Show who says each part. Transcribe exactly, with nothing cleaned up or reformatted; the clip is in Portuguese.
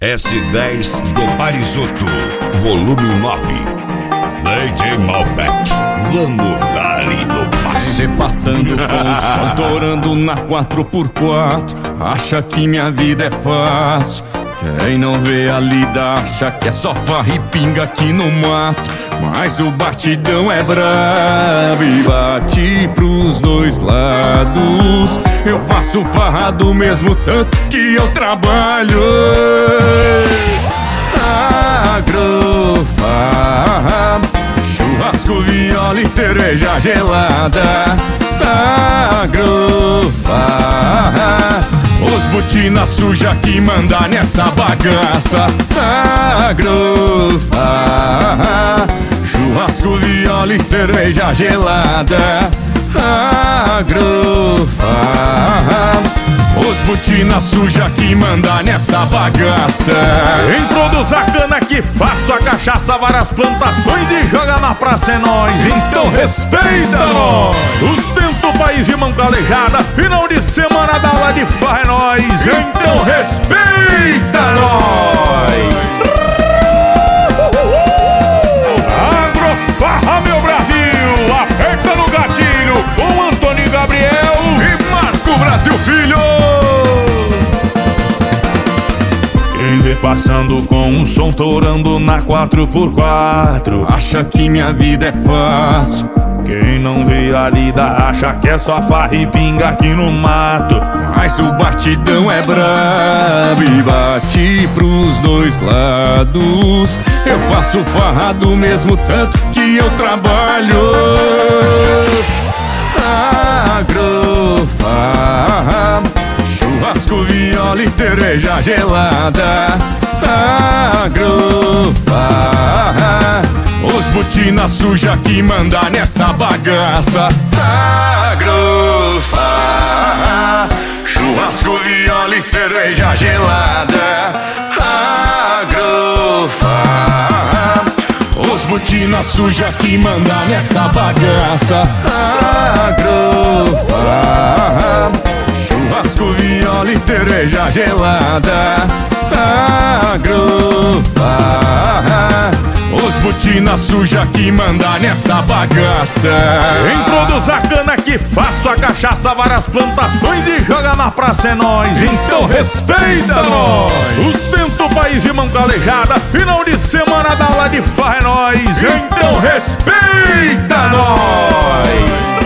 Speaker 1: S dez do Parisotto, volume nove. D J Malbec, vamos dar-lhe no passe.
Speaker 2: Passando com o som, torando na quatro por quatro. Acha que minha vida é fácil. Quem não vê a lida acha que é só farra e pinga aqui no mato. Mas o batidão é brabo e bate pros dois lados. Eu faço farra do mesmo tanto que eu trabalho. Agrofarra, churrasco, viola e cerveja gelada. Agrofarra, os botina suja que manda nessa bagaça. Agrofarra, churrasco, viola e cerveja gelada. Agrofarra, os botina suja que manda nessa bagaça.
Speaker 3: Quem produz a cana que faço a cachaça, várias plantações e joga na praça é nós. Então respeita nós. Sustenta o país de mão calejada, final de semana da aula de farra é nós. Então respeita nós. Agrofarra, meu Brasil, aperta no gatilho com Antônio Gabriel
Speaker 2: e Marco Brasil Filho.
Speaker 3: Quem vê passando com um som, torando na quatro por quatro,
Speaker 2: acha que minha vida é fácil.
Speaker 3: Quem não vê a lida acha que é só farra e pinga aqui no mato.
Speaker 2: Mas o batidão é brabo e bate pros dois lados. Eu faço farra do mesmo tanto que eu trabalho. Agrofarra, churrasco, viola e cerveja gelada. Agrofarra, os botina suja que manda nessa bagaça. Agrofarra, churrasco, viola e cerveja gelada. Agrofarra, os botina suja que manda nessa bagaça. Agrofarra, churrasco, viola e cerveja gelada. Agrofarra, os botina suja que manda nessa bagaça.
Speaker 3: Quem produz a cana que faço a cachaça, várias plantações e joga na praça é nós. Então respeita nós. Sustenta o país de mão calejada, final de semana da aula de farra é nós. Então respeita nós.